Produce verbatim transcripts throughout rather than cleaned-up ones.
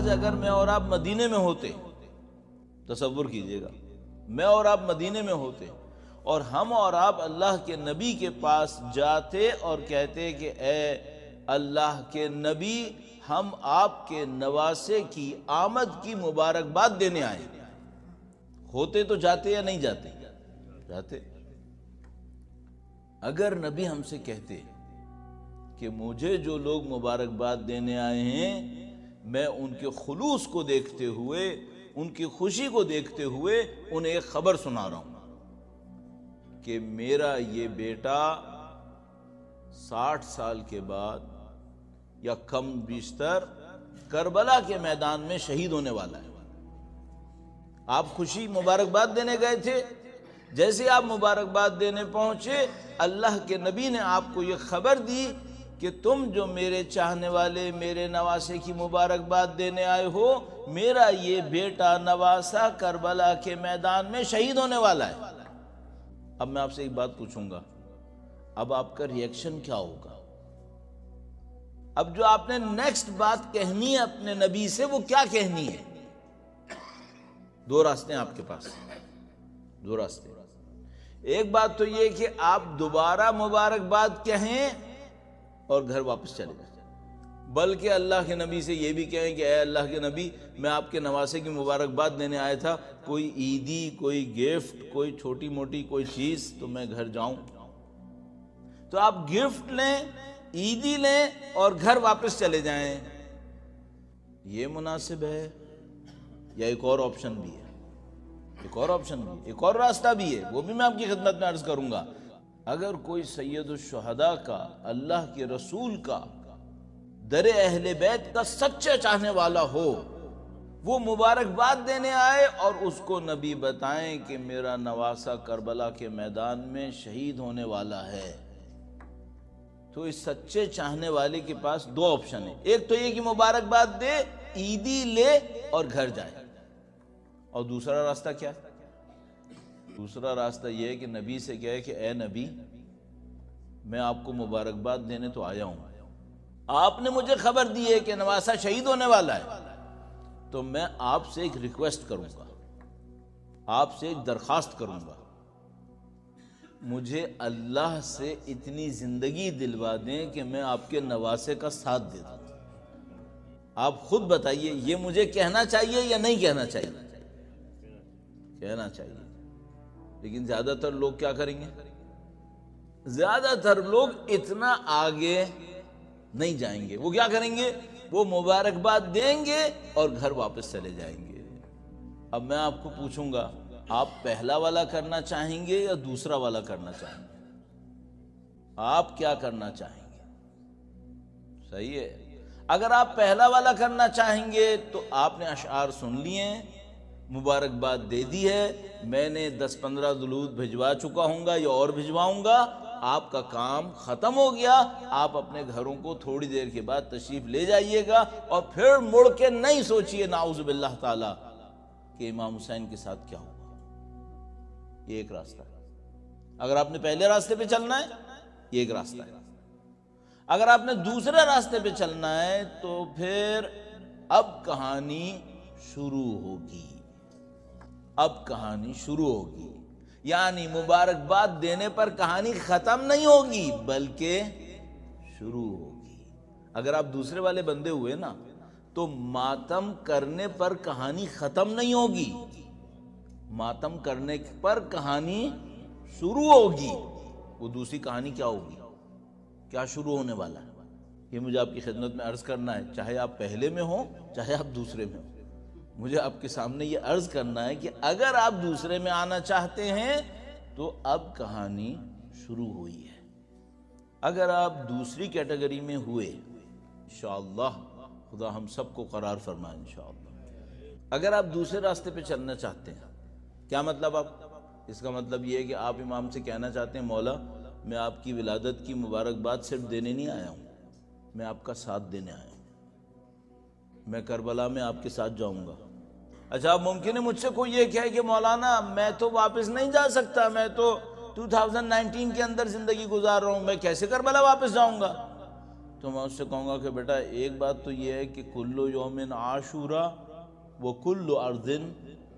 آج اگر میں اور آپ مدینے میں ہوتے، تصور کیجئے گا، میں اور آپ مدینے میں ہوتے اور ہم اور آپ اللہ کے نبی کے پاس جاتے اور کہتے کہ اے اللہ کے نبی، ہم آپ کے نواسے کی آمد کی مبارکباد دینے آئے ہیں، ہوتے تو جاتے یا نہیں جاتے؟ جاتے۔ اگر نبی ہم سے کہتے کہ مجھے جو لوگ مبارکباد دینے آئے ہیں، میں ان کے خلوص کو دیکھتے ہوئے، ان کی خوشی کو دیکھتے ہوئے انہیں ایک خبر سنا رہا ہوں کہ میرا یہ بیٹا ساٹھ سال کے بعد یا کم بیشتر کربلا کے میدان میں شہید ہونے والا ہے۔ آپ خوشی مبارکباد دینے گئے تھے، جیسے آپ مبارکباد دینے پہنچے، اللہ کے نبی نے آپ کو یہ خبر دی کہ تم جو میرے چاہنے والے، میرے نواسے کی مبارکباد دینے آئے ہو، میرا یہ بیٹا نواسا کربلا کے میدان میں شہید ہونے والا ہے۔ اب میں آپ سے ایک بات پوچھوں گا، اب آپ کا ریئیکشن کیا ہوگا؟ اب جو آپ نے نیکسٹ بات کہنی ہے اپنے نبی سے، وہ کیا کہنی ہے؟ دو راستے ہیں آپ کے پاس، دو راستے۔ ایک بات تو یہ کہ آپ دوبارہ مبارکباد کہیں اور گھر واپس چلے جائیں، بلکہ اللہ کے نبی سے یہ بھی کہیں کہ اے اللہ کے نبی، میں آپ کے نواسے کی مبارکباد دینے آیا تھا، کوئی عیدی، کوئی گفٹ، کوئی چھوٹی موٹی کوئی چیز تو میں گھر جاؤں۔ تو آپ گفٹ لیں، عیدی لیں اور گھر واپس چلے جائیں، یہ مناسب ہے؟ یا ایک اور آپشن بھی ہے، ایک اور آپشن بھی، ایک اور راستہ بھی ہے، وہ بھی میں آپ کی خدمت میں عرض کروں گا۔ اگر کوئی سید الشہداء کا، اللہ کے رسول کا، در اہل بیت کا سچا چاہنے والا ہو، وہ مبارکباد دینے آئے اور اس کو نبی بتائیں کہ میرا نواسا کربلا کے میدان میں شہید ہونے والا ہے، تو اس سچے چاہنے والے کے پاس دو آپشن ہیں۔ ایک تو یہ کہ مبارکباد دے، عیدی لے اور گھر جائے، اور دوسرا راستہ کیا ہے؟ دوسرا راستہ یہ ہے کہ نبی سے کہے کہ اے نبی، میں آپ کو مبارکباد دینے تو آیا ہوں، آپ نے مجھے خبر دی ہے کہ نواسا شہید ہونے والا ہے، تو میں آپ سے ایک ریکویسٹ کروں گا، آپ سے ایک درخواست کروں گا، مجھے اللہ سے اتنی زندگی دلوا دیں کہ میں آپ کے نواسے کا ساتھ دے دوں۔ آپ خود بتائیے، یہ مجھے کہنا چاہیے یا نہیں کہنا چاہیے؟ کہنا چاہیے۔ لیکن زیادہ تر لوگ کیا کریں گے؟ زیادہ تر لوگ اتنا آگے نہیں جائیں گے، وہ کیا کریں گے؟ وہ مبارکباد دیں گے اور گھر واپس چلے جائیں گے۔ اب میں آپ کو پوچھوں گا، آپ پہلا والا کرنا چاہیں گے یا دوسرا والا کرنا چاہیں گے؟ آپ کیا کرنا چاہیں گے؟ صحیح ہے، اگر آپ پہلا والا کرنا چاہیں گے تو آپ نے اشعار سن لیے ہیں، مبارکباد دے دی ہے، میں نے دس پندرہ دلود بھجوا چکا ہوں گا یا اور بھجواؤں گا، آپ کا کام ختم ہو گیا، آپ اپنے گھروں کو تھوڑی دیر کے بعد تشریف لے جائیے گا، اور پھر مڑ کے نہیں سوچئے نعوذ باللہ تعالی کہ امام حسین کے ساتھ کیا ہوگا۔ یہ ایک راستہ ہے۔ اگر آپ نے پہلے راستے پہ چلنا ہے، یہ ایک راستہ ہے۔ اگر آپ نے دوسرے راستے پہ چلنا ہے تو پھر اب کہانی شروع ہوگی، اب کہانی شروع ہوگی، یعنی مبارکباد دینے پر کہانی ختم نہیں ہوگی بلکہ شروع ہوگی۔ اگر آپ دوسرے والے بندے ہوئے نا تو ماتم کرنے پر کہانی ختم نہیں ہوگی، ماتم کرنے پر کہانی شروع ہوگی۔ وہ دوسری کہانی کیا ہوگی؟ کیا شروع ہونے والا ہے؟ یہ مجھے آپ کی خدمت میں عرض کرنا ہے، چاہے آپ پہلے میں ہوں چاہے آپ دوسرے میں ہوں، مجھے آپ کے سامنے یہ عرض کرنا ہے کہ اگر آپ دوسرے میں آنا چاہتے ہیں تو اب کہانی شروع ہوئی ہے۔ اگر آپ دوسری کیٹیگری میں ہوئے، انشاءاللہ خدا ہم سب کو قرار فرمائے انشاءاللہ۔ اگر آپ دوسرے راستے پہ چلنا چاہتے ہیں، کیا مطلب؟ آپ اس کا مطلب یہ ہے کہ آپ امام سے کہنا چاہتے ہیں مولا میں آپ کی ولادت کی مبارکباد صرف دینے نہیں آیا ہوں، میں آپ کا ساتھ دینے آیا ہوں، میں کربلا میں آپ کے ساتھ جاؤں گا۔ اچھا، اب ممکن ہے مجھ سے کوئی یہ کہے کہ مولانا میں تو واپس نہیں جا سکتا، میں تو دو ہزار انیس کے اندر زندگی گزار رہا ہوں، میں کیسے کربلا واپس جاؤں گا؟ تو میں اس سے کہوں گا کہ بیٹا ایک بات تو یہ ہے کہ کلو یومن عاشورہ وہ کلو ارضن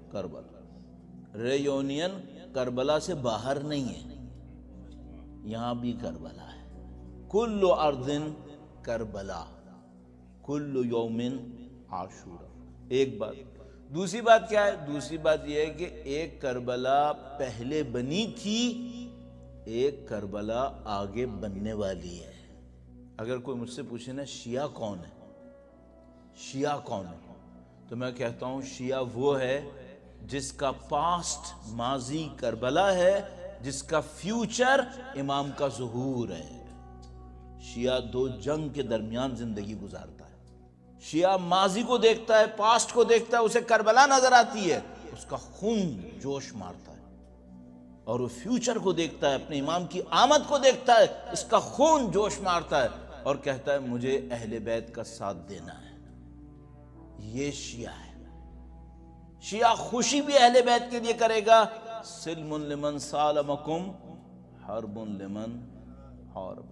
کربلا، ریونین کربلا سے باہر نہیں ہے، یہاں بھی کربلا ہے۔ کلو ارضن کربلا، کلو یومن عاشورہ، ایک بات۔ دوسری بات کیا ہے؟ دوسری بات یہ ہے کہ ایک کربلا پہلے بنی تھی، ایک کربلا آگے بننے والی ہے۔ اگر کوئی مجھ سے پوچھے نا شیعہ کون ہے، شیعہ کون ہے، تو میں کہتا ہوں شیعہ وہ ہے جس کا پاسٹ ماضی کربلا ہے، جس کا فیوچر امام کا ظہور ہے۔ شیعہ دو جنگ کے درمیان زندگی گزارتا ہے۔ شیعہ ماضی کو دیکھتا ہے، پاسٹ کو دیکھتا ہے، اسے کربلا نظر آتی ہے، اس کا خون جوش مارتا ہے، اور وہ فیوچر کو دیکھتا ہے، اپنے امام کی آمد کو دیکھتا ہے، اس کا خون جوش مارتا ہے اور کہتا ہے مجھے اہل بیت کا ساتھ دینا ہے۔ یہ شیعہ ہے۔ شیعہ خوشی بھی اہل بیت کے لیے کرے گا، سلم لمن سالمکم حرب لمن حاربکم۔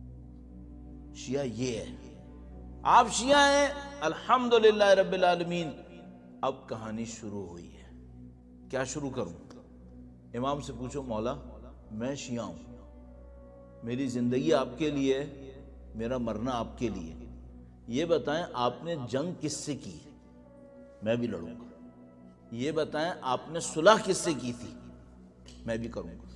شیعہ یہ ہے۔ آپ شیعہ ہیں، الحمدللہ رب العالمین۔ اب کہانی شروع ہوئی ہے۔ کیا شروع کروں؟ امام سے پوچھو مولا میں شیعہ ہوں، میری زندگی آپ کے لیے، میرا مرنا آپ کے لیے، یہ بتائیں آپ نے جنگ کس سے کی؟ میں بھی لڑوں گا۔ یہ بتائیں آپ نے صلح کس سے کی تھی؟ میں بھی کروں گا۔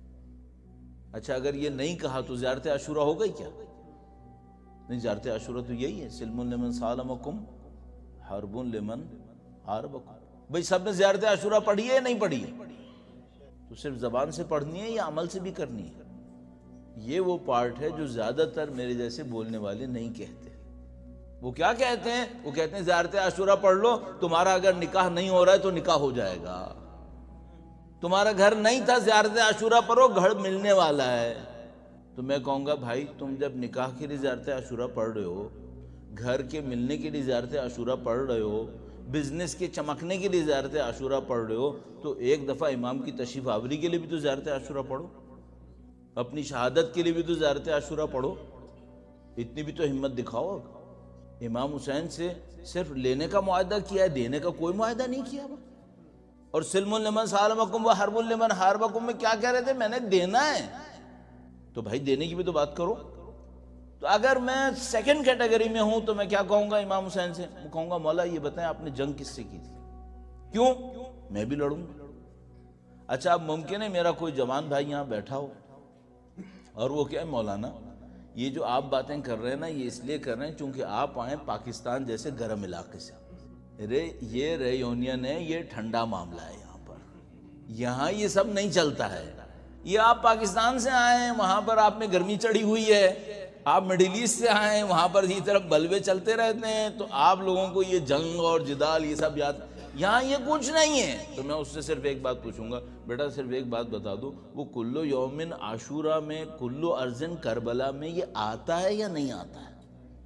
اچھا اگر یہ نہیں کہا تو زیارت عاشورہ ہو گئی کیا؟ نہیں، زیارت عاشورہ تو یہی ہے، سلم لمن سالمکم حرب لمن حاربکم۔ بھئی سب نے زیارت عاشورہ پڑھی ہے یا نہیں پڑھی ہے؟ تو صرف زبان سے پڑھنی ہے یا عمل سے بھی کرنی ہے؟ یہ وہ پارٹ ہے جو زیادہ تر میرے جیسے بولنے والے نہیں کہتے۔ وہ کیا کہتے ہیں؟ وہ کہتے ہیں زیارت عاشورہ پڑھ لو، تمہارا اگر نکاح نہیں ہو رہا ہے تو نکاح ہو جائے گا، تمہارا گھر نہیں تھا زیارت عاشورہ پڑھو گھر ملنے والا ہے۔ تو میں کہوں گا بھائی تم جب نکاح کے لیے زیارت عاشورہ پڑھ رہے ہو، گھر کے ملنے کے لیے زیارت عاشورہ پڑھ رہے ہو، بزنس کے چمکنے کے لیے زیارت عاشورہ پڑھ رہے ہو، تو ایک دفعہ امام کی تشریف آوری کے لیے بھی تو زیارت عاشورہ پڑھو، اپنی شہادت کے لیے بھی تو زیارت عاشورہ پڑھو، اتنی بھی تو ہمت دکھاؤ۔ امام حسین سے صرف لینے کا معاہدہ کیا ہے، دینے کا کوئی معاہدہ نہیں کیا۔ اور سلم لمن سالمکم و حرب لمن حاربکم میں کیا کہہ رہے تھے؟ میں نے دینا ہے، تو بھائی دینے کی بھی تو بات کرو۔ تو اگر میں سیکنڈ کیٹیگری میں ہوں تو میں کیا کہوں گا امام حسین سے؟ میں کہوں گا مولا یہ بتائیں آپ نے جنگ کس سے کی تھی؟ کیوں؟ میں بھی لڑوں گا۔ اچھا اب ممکن ہے میرا کوئی جوان بھائی یہاں بیٹھا ہو اور وہ کیا ہے مولانا یہ جو آپ باتیں کر رہے ہیں نا یہ اس لیے کر رہے ہیں چونکہ آپ آئیں پاکستان جیسے گرم علاقے سے، رے یہ ریونین ہے، یہ ٹھنڈا معاملہ ہے، یہاں پر یہاں یہ سب نہیں چلتا ہے۔ یہ آپ پاکستان سے آئے ہیں، وہاں پر آپ میں گرمی چڑھی ہوئی ہے، آپ مڈل ایسٹ سے آئے ہیں، وہاں پر یہ طرف بلوے چلتے رہتے ہیں، تو آپ لوگوں کو یہ جنگ اور جدال یہ سب یاد، یہاں یہ کچھ نہیں ہے۔ تو میں اس سے صرف ایک بات پوچھوں گا، بیٹا صرف ایک بات بتا دو، وہ کلو یومن عاشورہ میں کلو ارضن کربلا میں یہ آتا ہے یا نہیں آتا ہے؟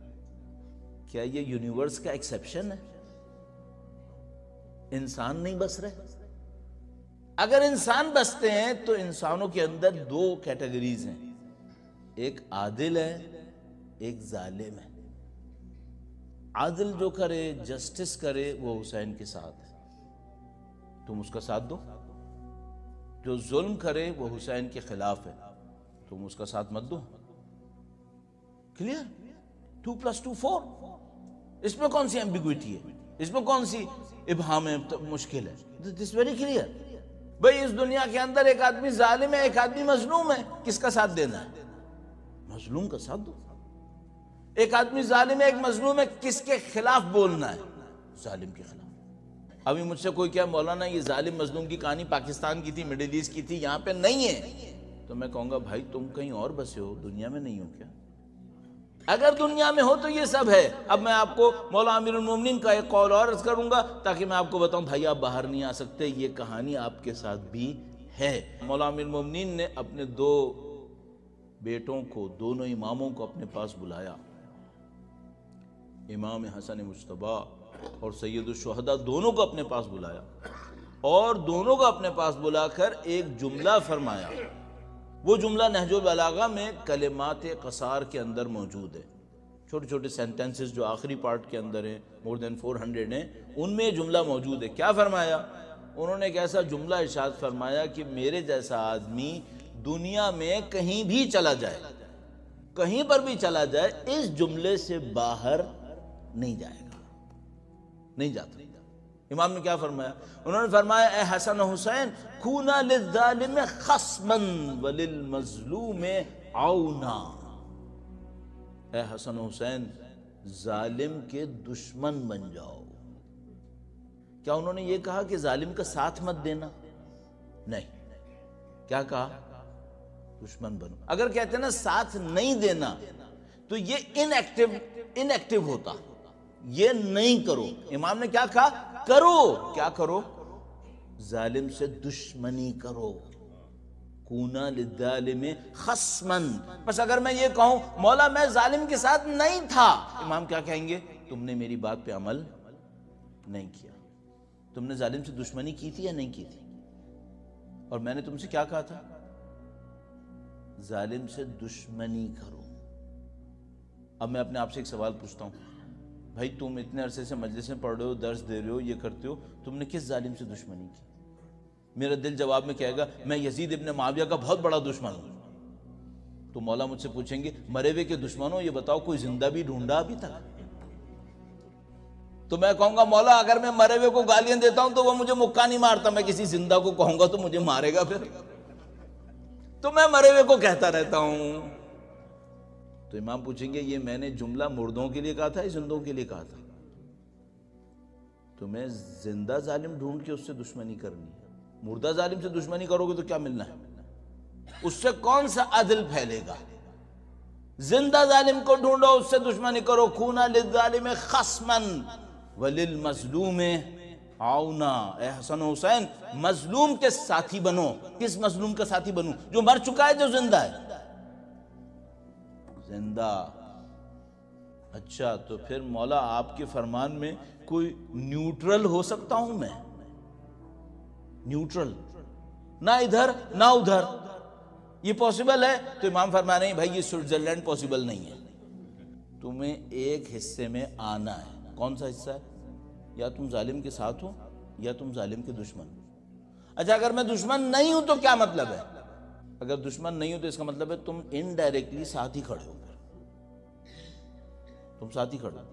کیا یہ یونیورس کا ایکسیپشن ہے؟ انسان نہیں بس رہے؟ اگر انسان بستے ہیں تو انسانوں کے اندر دو کیٹیگریز ہیں، ایک عادل ہے ایک ظالم ہے۔ عادل جو کرے جسٹس کرے وہ حسین کے ساتھ ہے، تم اس کا ساتھ دو۔ جو ظلم کرے وہ حسین کے خلاف ہے، تم اس کا ساتھ مت دو۔ Clear? Two plus two four, اس میں کون سی ایمبیگوٹی ہے؟ اس میں کون سی ابہام مشکل ہے؟ This very clear. بھئی اس دنیا کے اندر ایک آدمی ظالم ہے ایک آدمی مظلوم ہے، کس کا ساتھ دینا ہے؟ مظلوم کا ساتھ دو۔ ایک آدمی ظالم ہے ایک مظلوم ہے، کس کے خلاف بولنا ہے؟ ظالم کے خلاف۔ ابھی مجھ سے کوئی کہا مولانا یہ ظالم مظلوم کی کہانی پاکستان کی تھی، مڈل ایسٹ کی تھی، یہاں پہ نہیں ہے، تو میں کہوں گا بھائی تم کہیں اور بسے ہو، دنیا میں نہیں ہو کیا؟ اگر دنیا میں ہو تو یہ سب ہے۔ اب میں آپ کو مولا امیر المومنین کا ایک قول اور عرض کروں گا تاکہ میں آپ کو بتاؤں بھائی آپ باہر نہیں آ سکتے، یہ کہانی آپ کے ساتھ بھی ہے۔ مولا امیر المومنین نے اپنے دو بیٹوں کو، دونوں اماموں کو اپنے پاس بلایا، امام حسن مجتبیٰ اور سید الشہداء دونوں کو اپنے پاس بلایا، اور دونوں کو اپنے پاس بلا کر ایک جملہ فرمایا۔ وہ جملہ نہج البلاغہ میں کلمات قصار کے اندر موجود ہے۔ چھوٹے چھوٹے سینٹنسز جو آخری پارٹ کے اندر ہیں، مور دین فور ہنڈریڈ ہیں، ان میں یہ جملہ موجود ہے۔ کیا فرمایا؟ انہوں نے ایک ایسا جملہ ارشاد فرمایا کہ میرے جیسا آدمی دنیا میں کہیں بھی چلا جائے، کہیں پر بھی چلا جائے، اس جملے سے باہر نہیں جائے گا، نہیں جاتا۔ امام نے کیا فرمایا؟ انہوں نے فرمایا اے حسن و حسین کھونا للظالم خصما وللمظلوم عونا، اے حسن و حسین ظالم کے دشمن بن جاؤ۔ کیا انہوں نے یہ کہا کہ ظالم کا ساتھ مت دینا؟ نہیں، کیا کہا؟ دشمن بنو۔ اگر کہتے ہیں نا ساتھ نہیں دینا تو یہ ان ایکٹیو ان ایکٹیو ہوتا، یہ نہیں کرو۔ امام نے کیا کہا؟ کرو۔ کیا کرو؟ ظالم سے دشمنی کرو۔ کونا للظالم خصما۔ بس اگر میں یہ کہوں مولا میں ظالم کے ساتھ نہیں تھا، امام کیا کہیں گے؟ تم نے میری بات پہ عمل نہیں کیا، تم نے ظالم سے دشمنی کی تھی یا نہیں کی تھی؟ اور میں نے تم سے کیا کہا تھا؟ ظالم سے دشمنی کرو۔ اب میں اپنے آپ سے ایک سوال پوچھتا ہوں، بھائی تم اتنے عرصے سے مجلس میں پڑھ رہے ہو، درس دے رہے ہو، یہ کرتے ہو، تم نے کس ظالم سے دشمنی کی؟ میرا دل جواب میں کہے گا میں یزید ابن معاویہ کا بہت بڑا دشمن ہوں۔ تو مولا مجھ سے پوچھیں گے مرے ہوئے کے دشمنوں یہ بتاؤ کوئی زندہ بھی ڈھونڈا ابھی تک؟ تو میں کہوں گا مولا اگر میں مرے ہوئے کو گالیاں دیتا ہوں تو وہ مجھے مکہ نہیں مارتا، میں کسی زندہ کو کہوں گا تو مجھے مارے گا، پھر تو میں مرے ہوئے کو کہتا رہتا ہوں۔ تو امام پوچھیں گے یہ میں نے جملہ مردوں کے لیے کہا تھا یا زندوں کے لیے کہا تھا؟ تو میں زندہ ظالم ڈھونڈ کے اس سے دشمنی کرنی ہے، مردہ ظالم سے دشمنی کرو گے تو کیا ملنا ہے؟ اس سے کون سا عدل پھیلے گا؟ زندہ ظالم کو ڈھونڈو، اس سے دشمنی کرو۔ کونا للظالم خصما وللمظلوم عونا، اے حسن و حسین مظلوم کے ساتھی بنو۔ کس مظلوم کا ساتھی بنو؟ جو مر چکا ہے، جو زندہ ہے؟ زندہ۔ اچھا تو پھر مولا آپ کے فرمان میں کوئی نیوٹرل ہو سکتا ہوں میں؟ نیوٹرل، نہ ادھر نہ ادھر، یہ پاسبل ہے؟ تو امام فرما رہے ہیں بھائی یہ سوئٹزرلینڈ پاسبل نہیں ہے، تمہیں ایک حصے میں آنا ہے۔ کون سا حصہ ہے؟ یا تم ظالم کے ساتھ ہو یا تم ظالم کے دشمن ہو۔ اچھا اگر میں دشمن نہیں ہوں تو کیا مطلب ہے؟ اگر دشمن نہیں ہوں تو اس کا مطلب ہے تم انڈائریکٹلی ساتھ ہی کھڑے ہو، پھر تم ساتھ ہی کھڑے ہو۔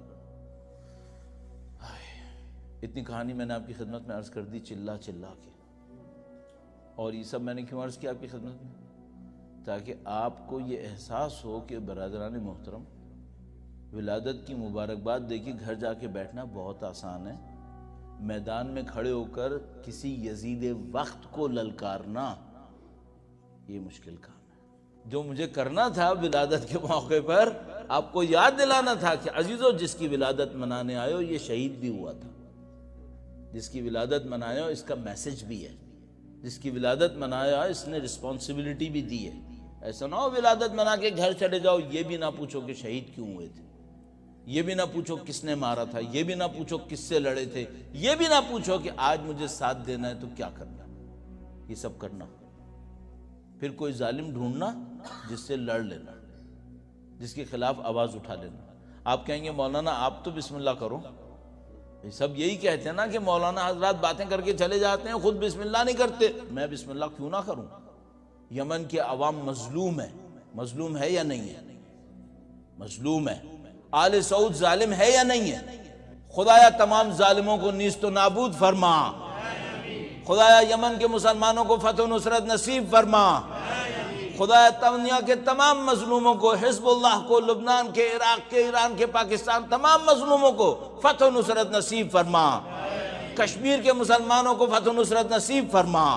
اتنی کہانی میں نے آپ کی خدمت میں عرض کر دی چلا چلا کے، اور یہ سب میں نے کیوں عرض کیا آپ کی خدمت میں؟ تاکہ آپ کو یہ احساس ہو کہ برادران محترم ولادت کی مبارکباد دیکھی گھر جا کے بیٹھنا بہت آسان ہے، میدان میں کھڑے ہو کر کسی یزید وقت کو للکارنا یہ مشکل کام ہے۔ جو مجھے کرنا تھا ولادت کے موقع پر آپ کو یاد دلانا تھا کہ عزیزو جس کی ولادت منانے آئے ہو یہ شہید بھی ہوا تھا، جس کی ولادت منایا ہو اس کا میسج بھی ہے، جس کی ولادت منایا اس نے رسپانسبلٹی بھی دی ہے۔ ایسا نہ ہو ولادت منا کے گھر چلے جاؤ، یہ بھی نہ پوچھو کہ شہید کیوں ہوئے تھے، یہ بھی نہ پوچھو کس نے مارا تھا، یہ بھی نہ پوچھو کس سے لڑے تھے، یہ بھی نہ پوچھو کہ آج مجھے ساتھ دینا ہے تو کیا کرنا، یہ سب کرنا۔ پھر کوئی ظالم ڈھونڈنا جس سے لڑ لینا، جس کے خلاف آواز اٹھا لینا۔ آپ کہیں گے مولانا آپ تو بسم اللہ کرو، سب یہی کہتے ہیں نا کہ مولانا حضرات باتیں کر کے چلے جاتے ہیں خود بسم اللہ نہیں کرتے۔ میں بسم اللہ کیوں نہ کروں؟ یمن کے عوام مظلوم ہے، مظلوم ہے یا نہیں ہے؟ مظلوم ہے۔ آل سعود ظالم ہے یا نہیں ہے؟ خدایا تمام ظالموں کو نیست و نابود فرما، خدایا یمن کے مسلمانوں کو فتح و نصرت نصیب فرما، خدایا دنیا کے تمام مظلوموں کو، حزب اللہ کو، لبنان کے، عراق کے، ایران کے، پاکستان تمام مظلوموں کو فتح و نصرت نصیب فرما، کشمیر کے مسلمانوں کو فتح و نصرت نصیب فرما۔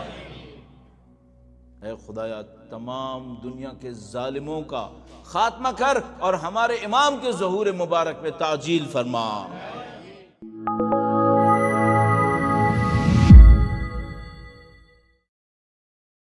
اے خدایا تمام دنیا کے ظالموں کا خاتمہ کر اور ہمارے امام کے ظہور مبارک میں تعجیل فرما۔